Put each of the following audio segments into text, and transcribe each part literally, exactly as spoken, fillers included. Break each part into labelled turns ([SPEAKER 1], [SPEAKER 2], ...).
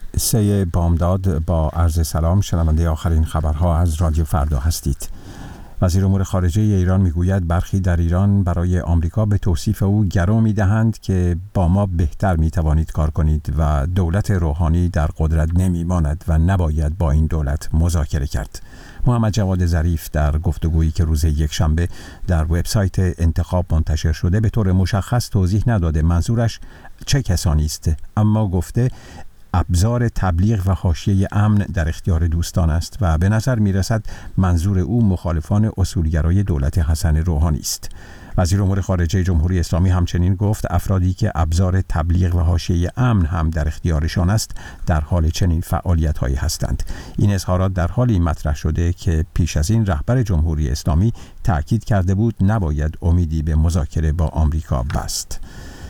[SPEAKER 1] سه بامداد با عرض سلام. شنونده آخرین خبرها از رادیو فردا هستید. وزیر امور خارجه ایران میگوید برخی در ایران برای آمریکا به توصیف او گرو میدهند که با ما بهتر میتوانید کار کنید و دولت روحانی در قدرت نمیماند و نباید با این دولت مذاکره کرد. محمد جواد ظریف در گفتگویی که روز یکشنبه در وبسایت انتخاب منتشر شده به طور مشخص توضیح نداده منظورش چه کسانی است، اما گفته ابزار تبلیغ و حاشیه امن در اختیار دوستان است و به نظر می رسد منظور او مخالفان اصولگرای دولت حسن روحانی است. وزیر امور خارجه جمهوری اسلامی همچنین گفت افرادی که ابزار تبلیغ و حاشیه امن هم در اختیارشان است در حال چنین فعالیت‌هایی هستند. این اظهارات در حالی مطرح شده که پیش از این رهبر جمهوری اسلامی تأکید کرده بود نباید امیدی به مذاکره با آمریکا بست.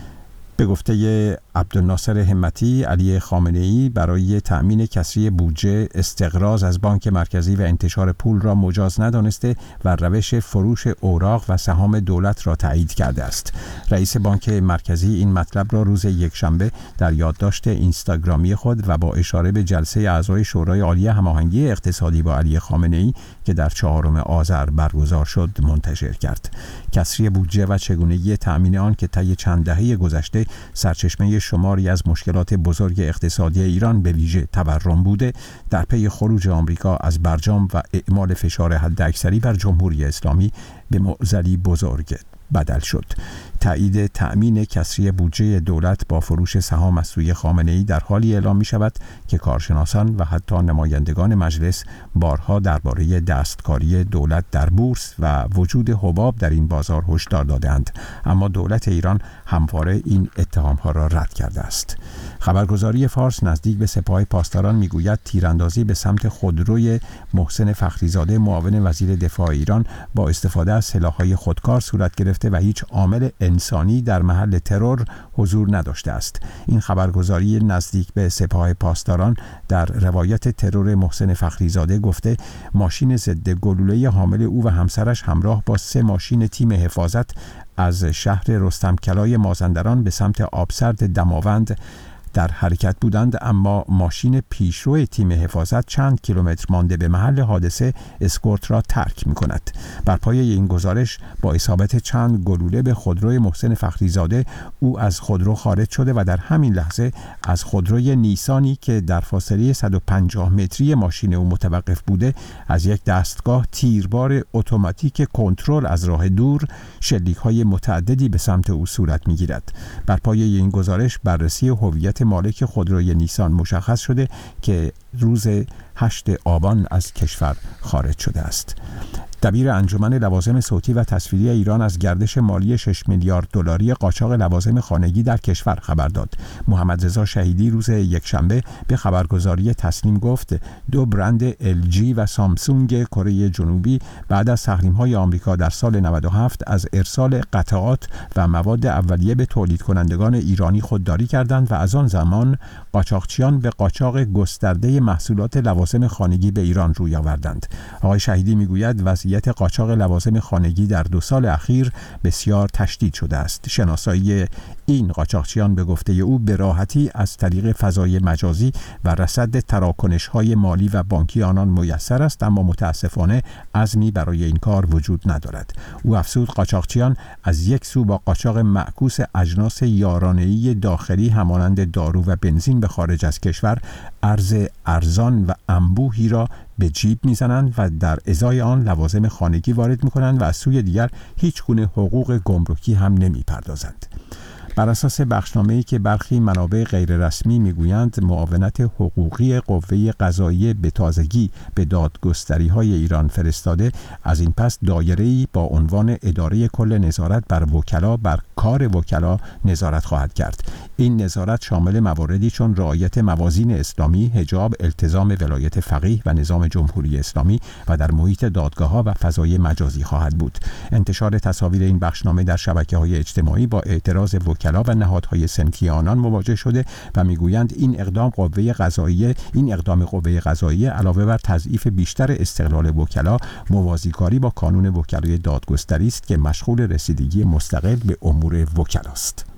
[SPEAKER 1] به گفته عبدالناصر همتی، علی خامنه‌ای برای تأمین کسری بودجه استقراض از بانک مرکزی و انتشار پول را مجاز ندانسته و روش فروش اوراق و سهام دولت را تایید کرده است. رئیس بانک مرکزی این مطلب را روز یکشنبه در یادداشت اینستاگرامی خود و با اشاره به جلسه اعضای شورای عالی هماهنگی اقتصادی با علی خامنه‌ای که در چهارم آذر برگزار شد منتشر کرد. کسری بودجه و چگونگی تأمین آن که طی چند دهه گذشته سرچشمه شماری از مشکلات بزرگ اقتصادی ایران به ویژه تورم بوده، در پی خروج آمریکا از برجام و اعمال فشار حداکثری بر جمهوری اسلامی به معضلی بزرگ بدل شد. تایید تأمین کسری بودجه دولت با فروش سهام از سوی خامنه‌ای در حالی اعلام می شود که کارشناسان و حتی نمایندگان مجلس بارها درباره دستکاری دولت در بورس و وجود حباب در این بازار هشدار دادند، اما دولت ایران همواره این اتهامها را رد کرده است. خبرگزاری فارس نزدیک به سپاه پاسداران میگوید تیراندازی به سمت خودروی محسن فخریزاده معاون وزیر دفاع ایران با استفاده از سلاح‌های خودکار صورت گرفته و هیچ عامل انسانی در محل ترور حضور نداشته است. این خبرگزاری نزدیک به سپاه پاسداران در روایت ترور محسن فخریزاده گفته ماشین ضد گلوله حامل او و همسرش همراه با سه ماشین تیم حفاظت از شهر رستمکلای مازندران به سمت آبسرد دماوند در حرکت بودند، اما ماشین پیشرو تیم حفاظت چند کیلومتر مانده به محل حادثه اسکورت را ترک می کند. بر پایه این گزارش با اصابت چند گلوله به خودروی محسن فخریزاده او از خودرو خارج شده و در همین لحظه از خودروی نیسانی که در فاصله صد و پنجاه متری ماشین او متوقف بوده از یک دستگاه تیربار اتوماتیک کنترل از راه دور شلیک‌های متعددی به سمت او صورت می‌گیرد. بر پایه این گزارش بررسی هویت مالک خودروی نیسان مشخص شده که روز هشتم آبان از کشور خارج شده است. دبیر انجمن لوازم صوتی و تصویری ایران از گردش مالی شش میلیارد دلاری قاچاق لوازم خانگی در کشور خبر داد. محمد رضا شهیدی روز یکشنبه به خبرگزاری تسنیم گفت دو برند ال جی و سامسونگ کره جنوبی بعد از تحریم‌های آمریکا در سال نود و هفت از ارسال قطعات و مواد اولیه به تولید کنندگان ایرانی خودداری کردند و از آن زمان قاچاقچیان به قاچاق گسترده محصولات لوازم خانگی به ایران روی آوردند. آقای شهیدی میگوید وضعیت قاچاق لوازم خانگی در دو سال اخیر بسیار تشدید شده است. شناسایی این قاچاقچیان به گفته او به راحتی از طریق فضای مجازی و رصد تراکنش‌های مالی و بانکی آنان میسر است، اما متاسفانه عزمی برای این کار وجود ندارد. او افزود قاچاقچیان از یک سو با قاچاق معکوس اجناس یارانه‌ای داخلی همانند دارو و بنزین به خارج از کشور ارز ارزان و انبوهی را به جیب میزنند و در ازای آن لوازم خانگی وارد میکنند و از سوی دیگر هیچ گونه حقوق گمرکی هم نمیپردازند. بر اساس بخشنامه‌ای که برخی منابع غیررسمی میگویند معاونت حقوقی قوه قضاییه به تازگی به دادگستری‌های ایران فرستاده، از این پس دایره‌ای با عنوان اداره کل نظارت بر وکلا بر کار وکلا نظارت خواهد کرد. این نظارت شامل مواردی چون رعایت موازین اسلامی، حجاب، التزام ولایت فقیه و نظام جمهوری اسلامی و در محیط دادگاه‌ها و فضای مجازی خواهد بود. انتشار تصاویر این بخشنامه در شبکه‌های اجتماعی با اعتراض وکلا و نهادهای صنفی آنان مواجه شده و میگویند این اقدام قوه قضاییه این اقدام قوه قضاییه علاوه بر تضعیف بیشتر استقلال وکلا، موازیکاری با کانون وکلای دادگستری است که مشغول رسیدگی مستقل به امور وکلاست.